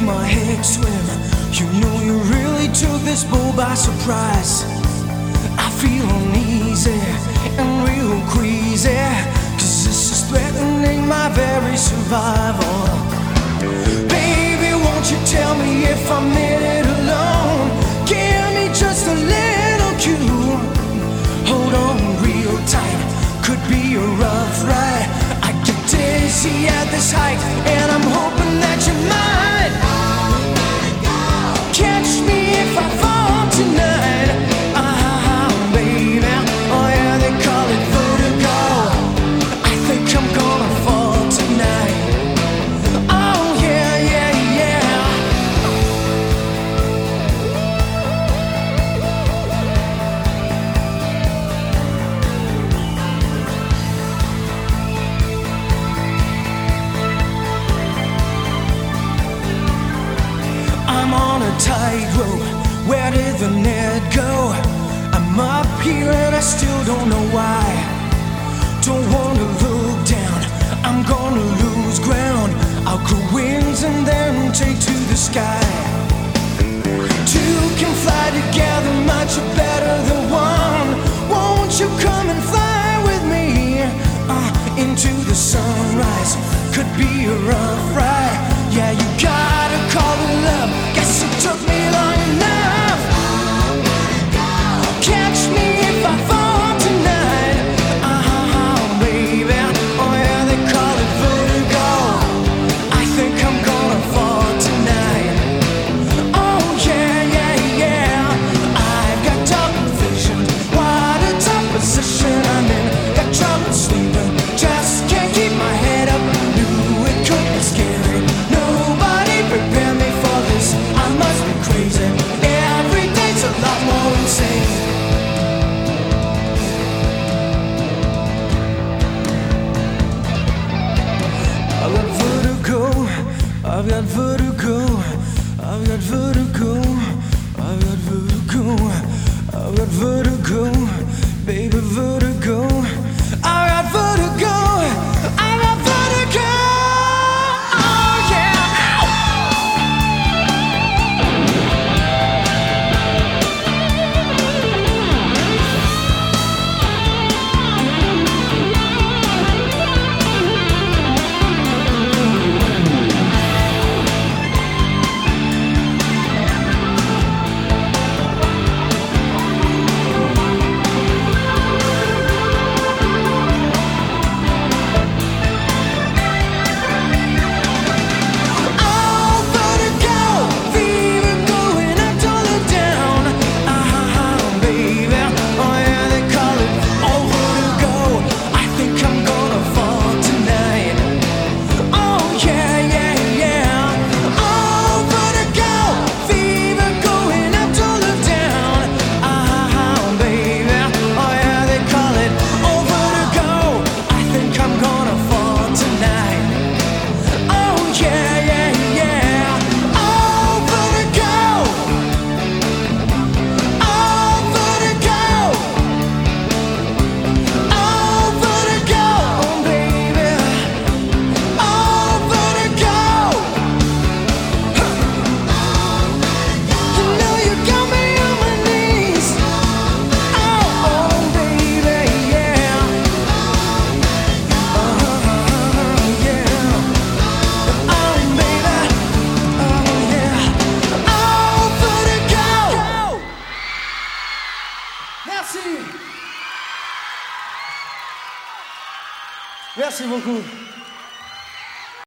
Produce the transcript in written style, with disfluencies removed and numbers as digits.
my head swim. You know you really took this bull by surprise. I feel uneasy and real queasy, 'cause this is threatening my very survival. Baby, won't you tell me if I'm in it alone? Give me just a little cue. Hold on real tight, could be a rough ride. I get dizzy at this height, and I'm hoping that you might catch me if I fall tonight. Baby, oh yeah, they call it vertigo. I think I'm gonna fall tonight. Oh yeah, yeah, yeah. I'm on a tightrope, where did the net go? I'm up here and I still don't know why. Don't wanna look down, I'm gonna lose ground. I'll grow wings and then take to the sky. Two can fly together much better than one. Won't you come and fly with me into the sunrise? Could be a rough ride. Yeah, you gotta call it love. Guess it took me long enough. Catch me if I fall tonight. Baby, oh yeah, they call it vertigo. I think I'm gonna fall tonight. Oh yeah, yeah, yeah. I've got double vision. What a tough position I'm in. Got trouble sleeping, just can't keep my head up. Knew it could be scary. Nobody prepared me for this. I must be crazy. Every day's a lot more insane. I've got vertigo, I've got vertigo, I've got vertigo, I've got vertigo, I've got vertigo, baby vertigo, I've got vertigo, I've got vertigo, oh yeah. Merci beaucoup.